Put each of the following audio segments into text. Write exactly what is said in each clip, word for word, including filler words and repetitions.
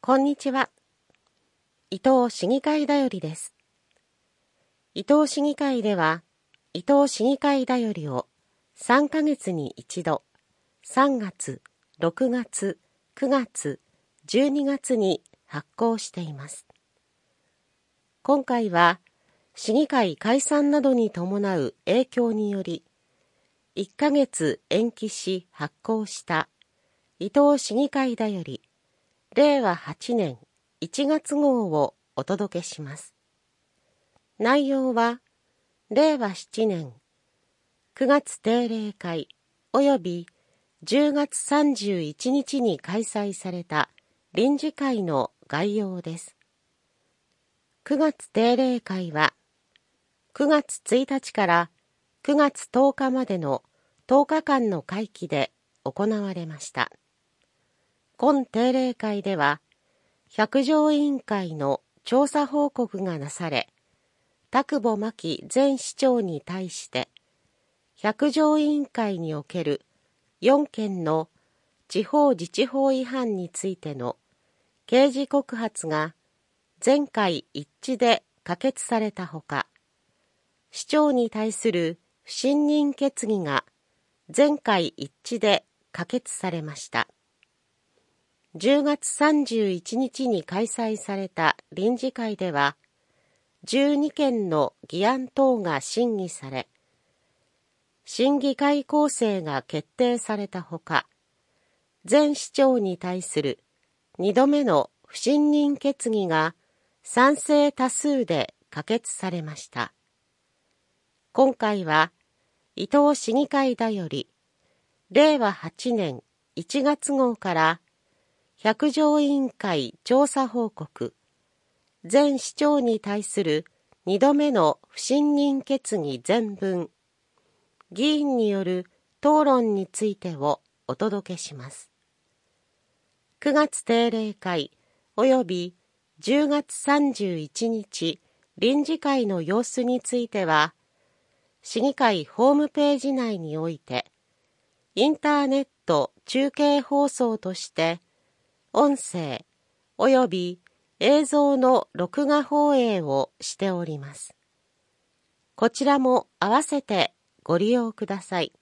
こんにちは。伊東市議会だよりです。伊東市議会では、伊東市議会だよりをさんかげつに一度、さんがつ、ろくがつ、くがつ、じゅうにがつに発行しています。今回は、市議会解散などに伴う影響により、いっかげつ延期し発行した伊東市議会だよりれいわはちねんいちがつごうをお届けします。内容は、れいわななねんくがつ定例会およびじゅうがつさんじゅういちにちに開催された臨時会の概要です。くがつ定例会は、くがつついたちからくがつとおかまでのとおかかんの会期で行われました。今定例会では、百条委員会の調査報告がなされ、田久保真紀前市長に対して、百条委員会におけるよんけんの地方自治法違反についての刑事告発が全会一致で可決されたほか、市長に対する不信任決議が全会一致で可決されました。じゅうがつさんじゅういちにちに開催された臨時会では、じゅうにけんの議案等が審議され、審議会構成が決定されたほか、前市長に対するにどめの不信任決議が賛成多数で可決されました。今回は、伊東市議会だより、れいわはちねんいちがつごうから、百条委員会調査報告、前市長に対するにどめの不信任決議全文、議員による討論についてをお届けします。くがつ定例会およびじゅうがつさんじゅういちにち臨時会の様子については、市議会ホームページ内において、インターネット中継放送として、音声および映像の録画放映をしております。こちらも合わせてご利用ください。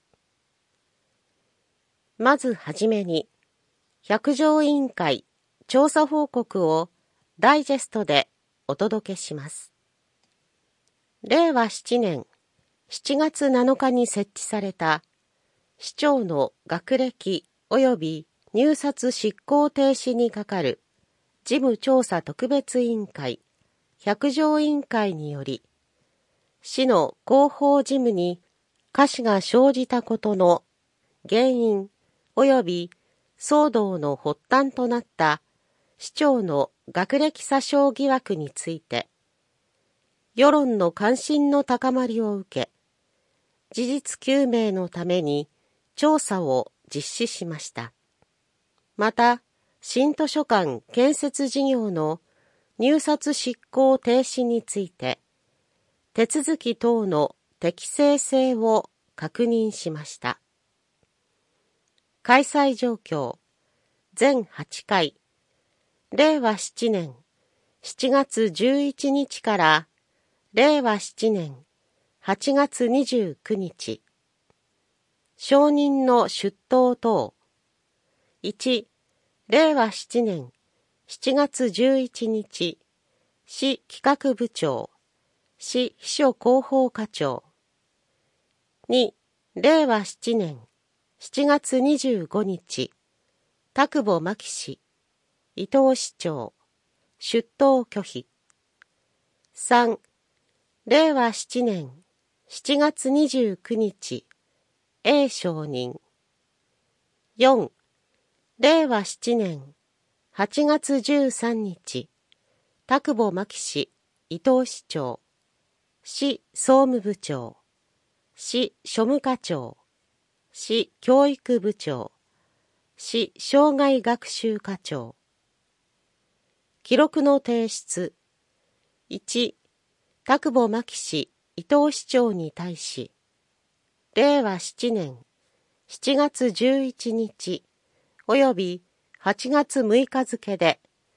まずはじめに、百条委員会調査報告をダイジェストでお届けします。れいわななねんしちがつなのかに設置された市長の学歴及び入札執行停止に係る事務調査特別委員会百条委員会により、市の広報事務に瑕疵が生じたことの原因及び騒動の発端となった市長の学歴詐称疑惑について、世論の関心の高まりを受け、事実究明のために調査を実施しました。また、新図書館建設事業の入札執行停止について、手続き等の適正性を確認しました。開催状況、全はちかい、れいわななねんしちがつじゅういちにちかられいわななねんはちがつにじゅうくにち、証人の出頭等、いち、れいわななねんしちがつじゅういちにち、市企画部長、市秘書広報課長。に、れいわななねんしちがつにじゅうごにち、田久保真紀氏、伊東市長、出頭拒否。さん、れいわななねんしちがつにじゅうくにち、A 承認。よん、れいわななねんはちがつじゅうさんにち、田久保真紀氏、伊東市長、市総務部長、市庶務課長、市教育部長、市障害学習課長。記録の提出。いち、田久保真紀氏、伊東市長に対し、れいわななねんしちがつじゅういちにちおよびはちがつむいか付で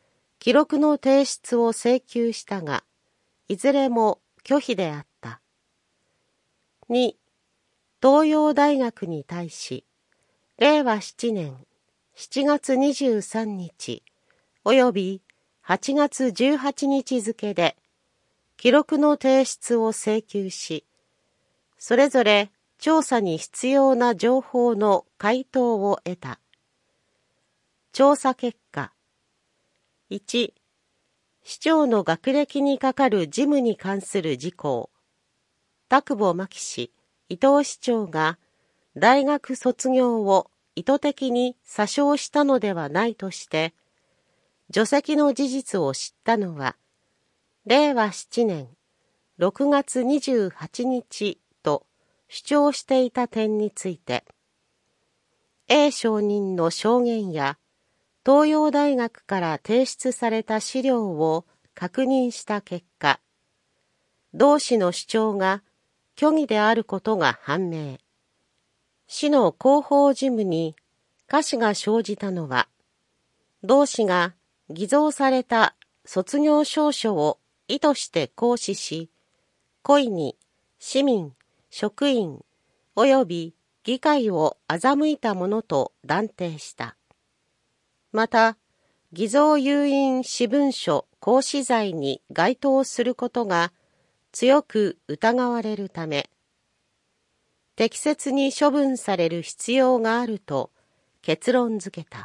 記録の提出を請求したが、いずれも拒否であった。に、東洋大学に対し、れいわななねんしちがつにじゅうさんにちおよびはちがつじゅうはちにち付で、記録の提出を請求し、それぞれ調査に必要な情報の回答を得た。調査結果。いち、市長の学歴に係る事務に関する事項。田久保真紀氏、伊藤市長が大学卒業を意図的に詐称したのではないとして、除籍の事実を知ったのは、れいわななねんろくがつにじゅうはちにちと主張していた点について、A 証人の証言や東洋大学から提出された資料を確認した結果、同氏の主張が虚偽であることが判明。市の広報事務に瑕疵が生じたのは、同氏が偽造された卒業証書を意図して行使し、故意に市民、職員及び議会を欺いたものと断定した。また、偽造有印私文書行使罪に該当することが強く疑われるため、適切に処分される必要があると結論付けた。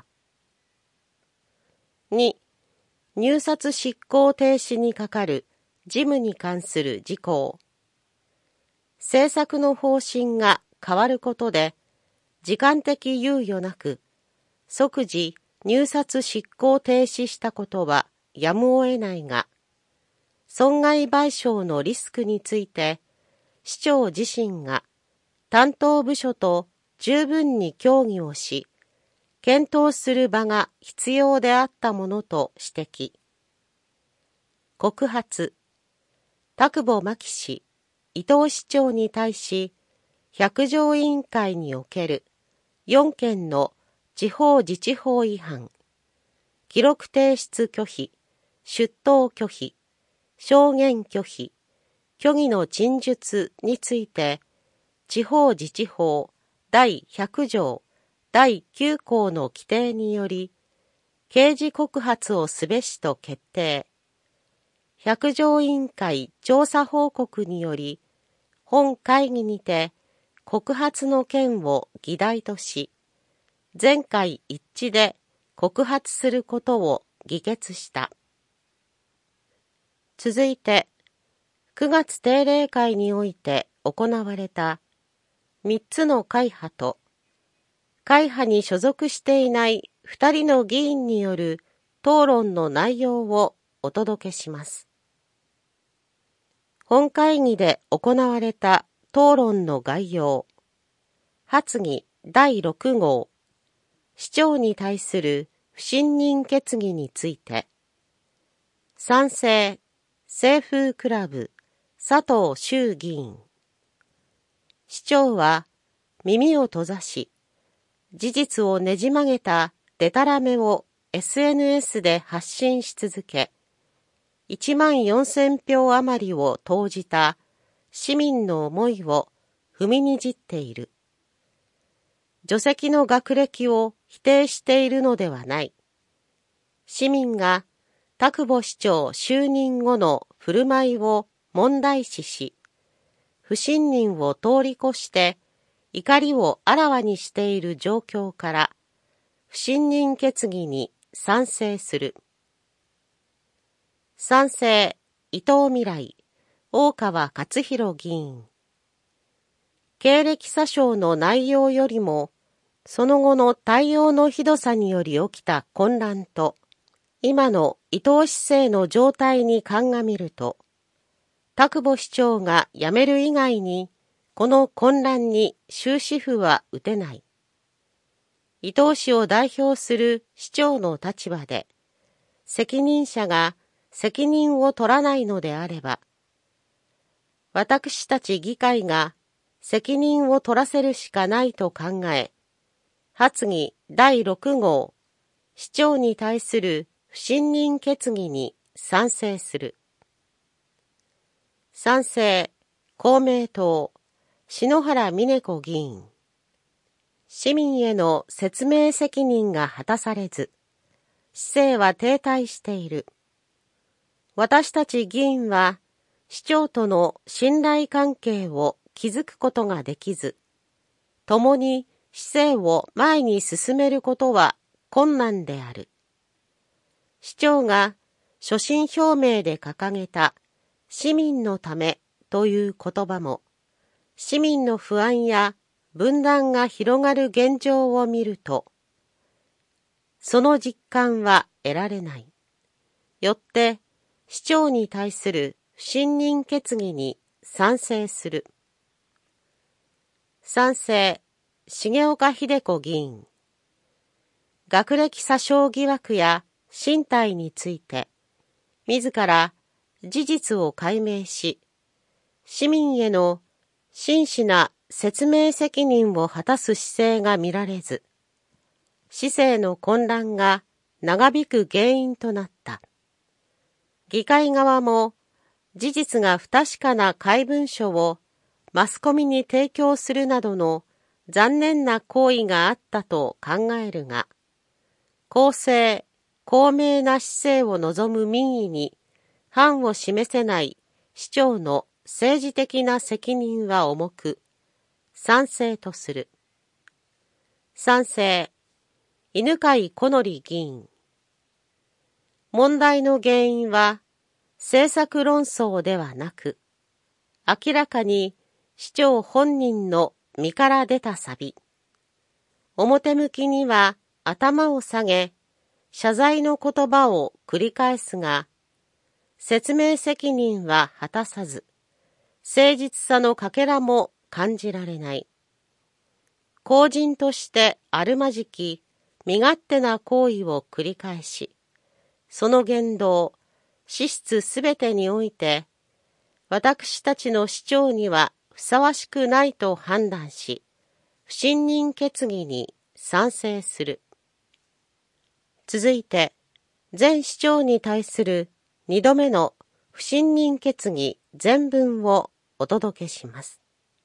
に、入札執行停止に係る事務に関する事項。政策の方針が変わることで、時間的猶予なく、即時入札執行停止したことはやむを得ないが、損害賠償のリスクについて、市長自身が担当部署と十分に協議をし、検討する場が必要であったものと指摘。告発。田久保真紀氏、伊藤市長に対し、百条委員会におけるよんけんの地方自治法違反、記録提出拒否、出頭拒否、証言拒否、虚偽の陳述について、地方自治法だいひゃくじょうだいきゅうこうの規定により、刑事告発をすべしと決定。百条委員会調査報告により、本会議にて告発の件を議題とし、全会一致で告発することを議決した。続いて、くがつ定例会において行われたみっつの会派と、会派に所属していないふたりの議員による討論の内容をお届けします。本会議で行われた討論の概要。発議だいろくごう、市長に対する不信任決議について。賛成、清風クラブ、佐藤修議員。市長は耳を閉ざし、事実をねじ曲げたデタラメを エスエヌエス で発信し続け、いちまんよんせんぴょう余りを投じた市民の思いを踏みにじっている。除籍の学歴を否定しているのではない。市民が田久保市長就任後の振る舞いを問題視し、不信任を通り越して怒りをあらわにしている状況から、不信任決議に賛成する。賛成、伊藤未来、大川勝弘議員。経歴詐称の内容よりも、その後の対応のひどさにより起きた混乱と、今の伊藤市政の状態に鑑みると、田久保市長が辞める以外に、この混乱に終止符は打てない。伊藤市を代表する市長の立場で、責任者が責任を取らないのであれば、私たち議会が責任を取らせるしかないと考え、発議だいろくごう、市長に対する不不信任決議に賛成する。賛成、公明党、篠原峰子議員。市民への説明責任が果たされず、市政は停滞している。私たち議員は、市長との信頼関係を築くことができず、共に市政を前に進めることは困難である。市長が所信表明で掲げた市民のためという言葉も、市民の不安や分断が広がる現状を見ると、その実感は得られない。よって、市長に対する不信任決議に賛成する。賛成、重岡秀子議員。学歴詐称疑惑や進退について、自ら事実を解明し、市民への真摯な説明責任を果たす姿勢が見られず、市政の混乱が長引く原因となった。議会側も事実が不確かな怪文書をマスコミに提供するなどの残念な行為があったと考えるが、公正、公明な市政を望む民意に範を示せない市長の政治的な責任は重く、賛成とする。賛成、犬飼小則議員。問題の原因は政策論争ではなく、明らかに市長本人の身から出た錆。表向きには頭を下げ、謝罪の言葉を繰り返すが、説明責任は果たさず、誠実さのかけらも感じられない。公人としてあるまじき、身勝手な行為を繰り返し、その言動、資質すべてにおいて、私たちの市長にはふさわしくないと判断し、不信任決議に賛成する。続いて、前市長に対する二度目の不信任決議全文をお届けします。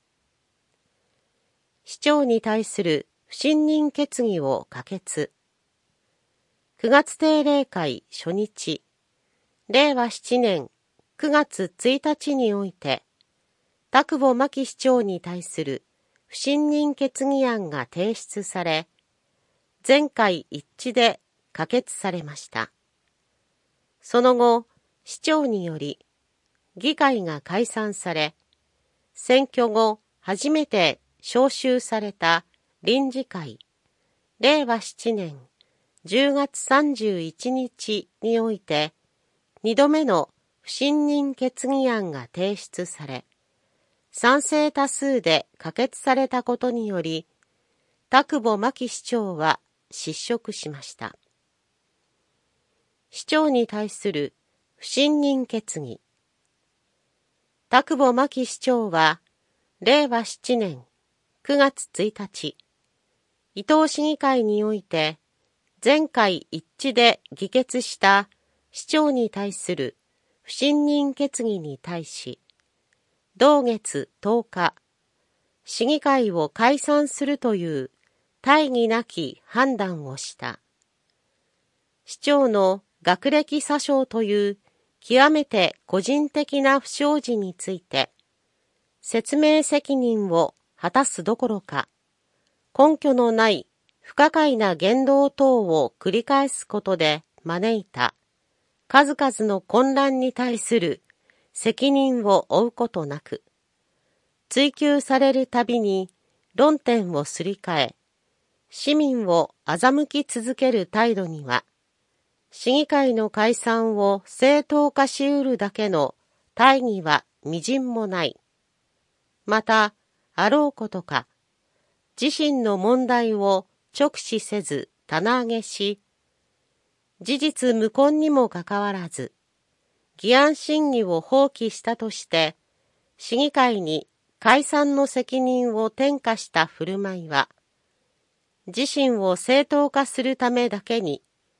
市長に対する不信任決議を可決。くがつ定例会初日、れいわななねんくがつついたちにおいて、田久保真紀市長に対する不信任決議案が提出され、全会一致で可決されました。その後、市長により、議会が解散され、選挙後初めて召集された臨時会、れいわななねんじゅうがつさんじゅういちにちにおいて、二度目の不信任決議案が提出され、賛成多数で可決されたことにより、田久保真紀市長は失職しました。市長に対する不信任決議。田久保真紀市長は、れいわななねんくがつついたち、伊東市議会において、全会一致で議決した市長に対する不信任決議に対し、同月とおか、市議会を解散するという大義なき判断をした。市長の学歴詐称という極めて個人的な不祥事について、説明責任を果たすどころか、根拠のない不可解な言動等を繰り返すことで招いた数々の混乱に対する責任を負うことなく、追及されるたびに論点をすり替え、市民を欺き続ける態度には、市議会の解散を正当化し得るだけの大義はみじんもない。また、あろうことか、自身の問題を直視せず棚上げし、事実無根にもかかわらず、議案審議を放棄したとして、市議会に解散の責任を転嫁した振る舞いは、自身を正当化するためだけに、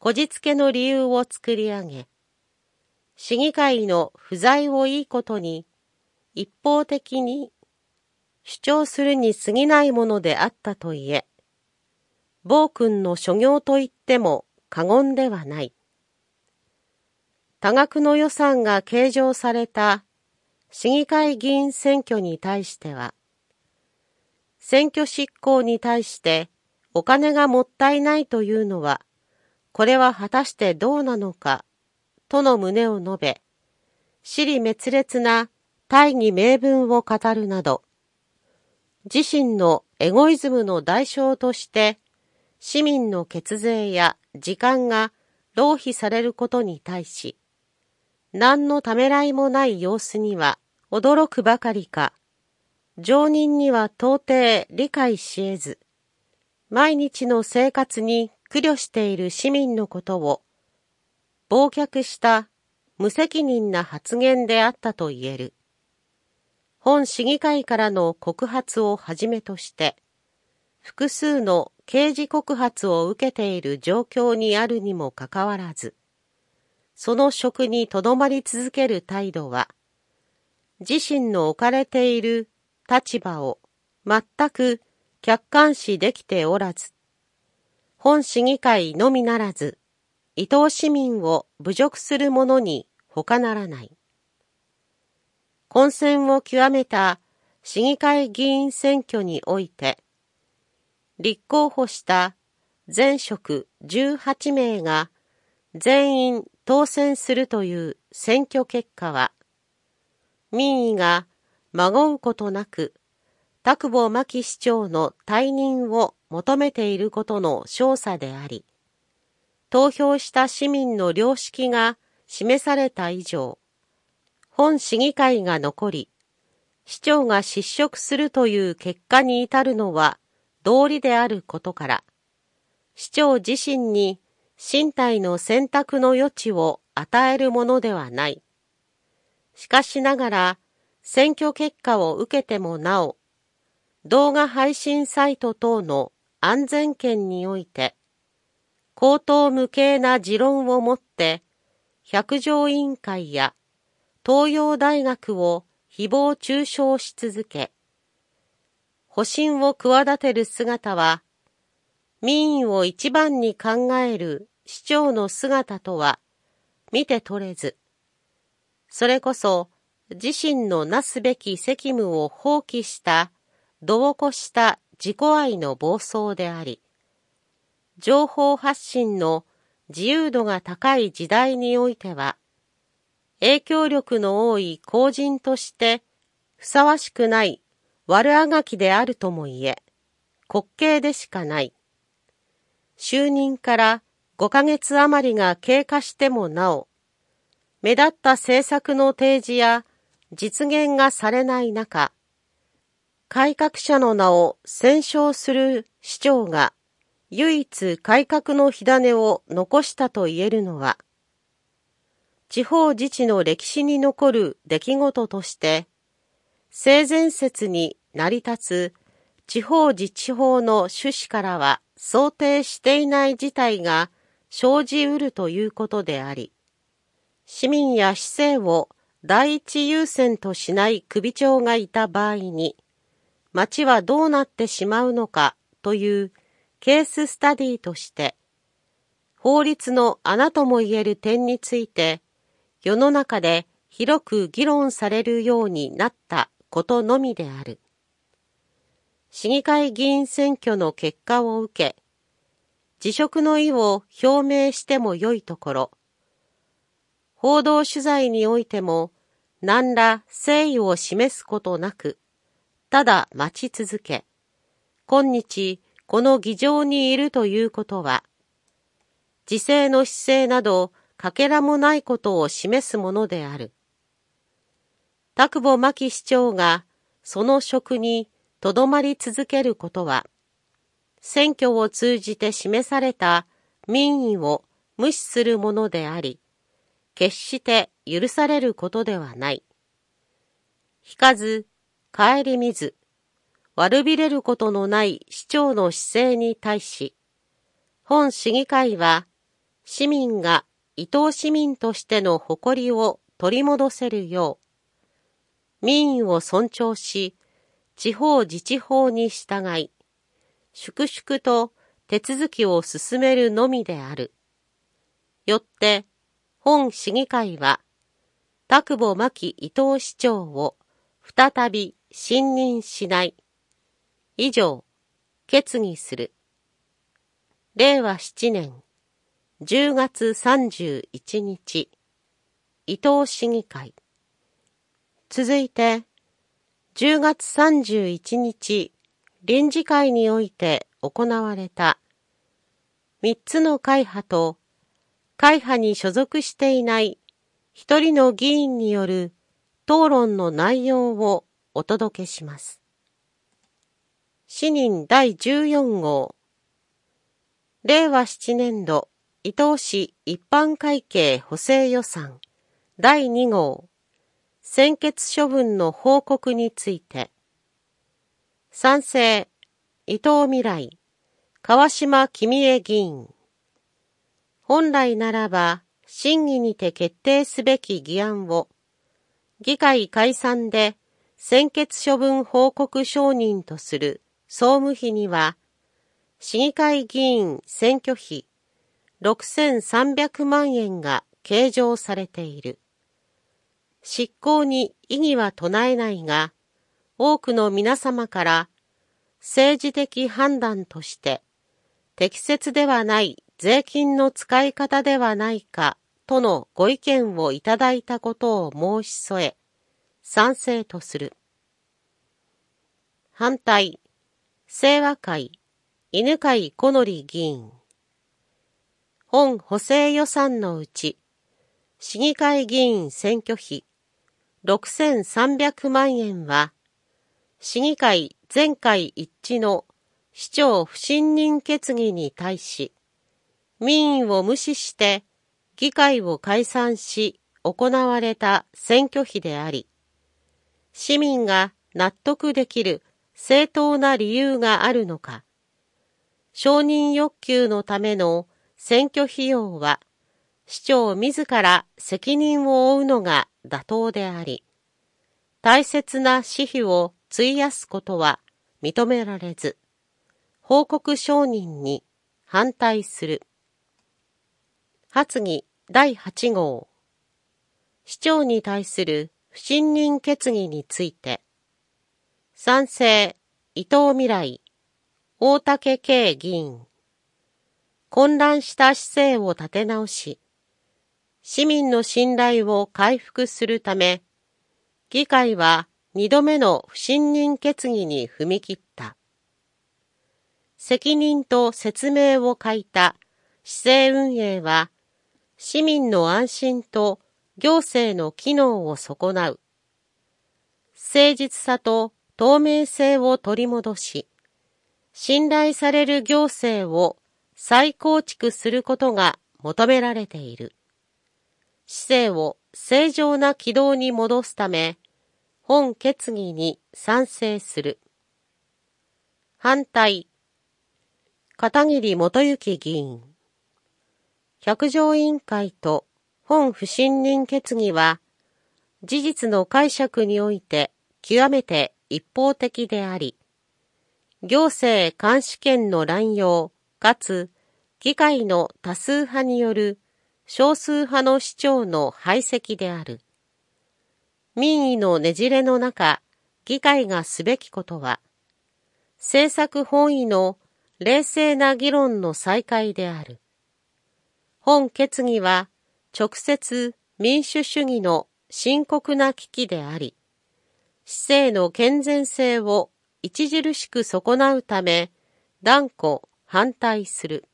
こじつけの理由を作り上げ、市議会の不在をいいことに一方的に主張するに過ぎないものであったといえ、暴君の所業と言っても過言ではない。多額の予算が計上された市議会議員選挙に対しては、選挙執行に対してお金がもったいないというのは、これは果たしてどうなのか、との旨を述べ、支離滅裂な大義名分を語るなど、自身のエゴイズムの代償として、市民の血税や時間が浪費されることに対し、何のためらいもない様子には驚くばかりか、常人には到底理解し得ず、毎日の生活に苦慮している市民のことを、忘却した無責任な発言であったと言える。本市議会からの告発をはじめとして、複数の刑事告発を受けている状況にあるにもかかわらず、その職にとどまり続ける態度は、自身の置かれている立場を全く客観視できておらず、本市議会のみならず、伊東市民を侮辱するものに他ならない。混戦を極めた市議会議員選挙において、立候補した前職じゅうはちめいが全員当選するという選挙結果は、民意が孫うことなく、田久保真紀市長の退任を求めていることの証左であり、投票した市民の良識が示された以上、本市議会が残り、市長が失職するという結果に至るのは道理であることから、市長自身に身体の選択の余地を与えるものではない。しかしながら、選挙結果を受けてもなお、動画配信サイト等の安全権において、口頭無形な持論をもって、百条委員会や東洋大学を誹謗中傷し続け、保身を企てる姿は、民意を一番に考える市長の姿とは見て取れず、それこそ自身のなすべき責務を放棄した度を越した自己愛の暴走であり、情報発信の自由度が高い時代においては、影響力の多い公人としてふさわしくない悪あがきであるとも言え、滑稽でしかない。就任からごかげつ余りが経過してもなお、目立った政策の提示や実現がされない中、改革者の名を宣称する市長が唯一改革の火種を残したと言えるのは、地方自治の歴史に残る出来事として、性善説に成り立つ地方自治法の趣旨からは想定していない事態が生じうるということであり、市民や市政を第一優先としない首長がいた場合に、町はどうなってしまうのかというケーススタディとして、法律の穴とも言える点について、世の中で広く議論されるようになったことのみである。市議会議員選挙の結果を受け、辞職の意を表明してもよいところ、報道取材においても何ら誠意を示すことなく、ただ待ち続け、今日この議場にいるということは、自制の姿勢などかけらもないことを示すものである。田久保真紀市長がその職にとどまり続けることは、選挙を通じて示された民意を無視するものであり、決して許されることではない。引かず、顧みず、悪びれることのない市長の姿勢に対し、本市議会は、 市民が伊東市民としての誇りを取り戻せるよう、民意を尊重し、地方自治法に従い、粛々と手続きを進めるのみである。よって、本市議会は、田久保真紀伊東市長を再び信任しない。以上、決議する。れいわしちねんじゅうがつさんじゅういちにち、伊東市議会。続いて、じゅうがつさんじゅういちにち、臨時会において行われた、みっつの会派と、会派に所属していない一人の議員による討論の内容をお届けします。市人だいじゅうよんごう、れいわしちねんど伊東市一般会計補正予算だいにごう、専決処分の報告について、賛成、伊藤未来、川島君江議員。本来ならば、審議にて決定すべき議案を、議会解散で専決処分報告承認とする総務費には、市議会議員選挙費ろくせんさんびゃくまんえんが計上されている。執行に異議は唱えないが、多くの皆様から政治的判断として適切ではない税金の使い方ではないかとのご意見をいただいたことを申し添え、賛成とする。反対、清和会、犬飼小則議員。本補正予算のうち、市議会議員選挙費ろくせんさんびゃくまんえんは、市議会全会一致の市長不信任決議に対し、民意を無視して議会を解散し行われた選挙費であり、市民が納得できる正当な理由があるのか、承認欲求のための選挙費用は、市長自ら責任を負うのが妥当であり、大切な私費を費やすことは認められず、報告承認に反対する。発議だいはちごう、市長に対する不信任決議について、賛成、伊藤未来、大竹圭議員。混乱した姿勢を立て直し、市民の信頼を回復するため、議会は二度目の不信任決議に踏み切った。責任と説明を欠いた市政運営は、市民の安心と行政の機能を損なう。誠実さと透明性を取り戻し、信頼される行政を再構築することが求められている。市政を正常な軌道に戻すため、本決議に賛成する。反対、片桐元行議員。百条委員会と本不信任決議は、事実の解釈において極めて一方的であり、行政監視権の乱用かつ議会の多数派による少数派の市長の排斥である。民意のねじれの中、議会がすべきことは、政策本位の冷静な議論の再開である。本決議は直接民主主義の深刻な危機であり、市政の健全性を著しく損なうため、断固反対する。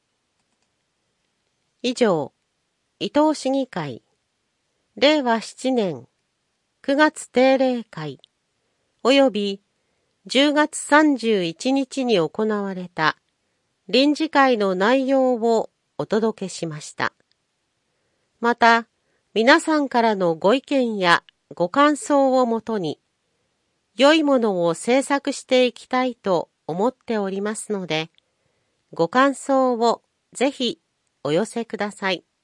以上、伊東市議会、れいわしちねんくがつ定例会、およびじゅうがつさんじゅういちにちに行われた臨時会の内容をお届けしました。また、皆さんからのご意見やご感想をもとに、良いものを制作していきたいと思っておりますので、ご感想をぜひお寄せください。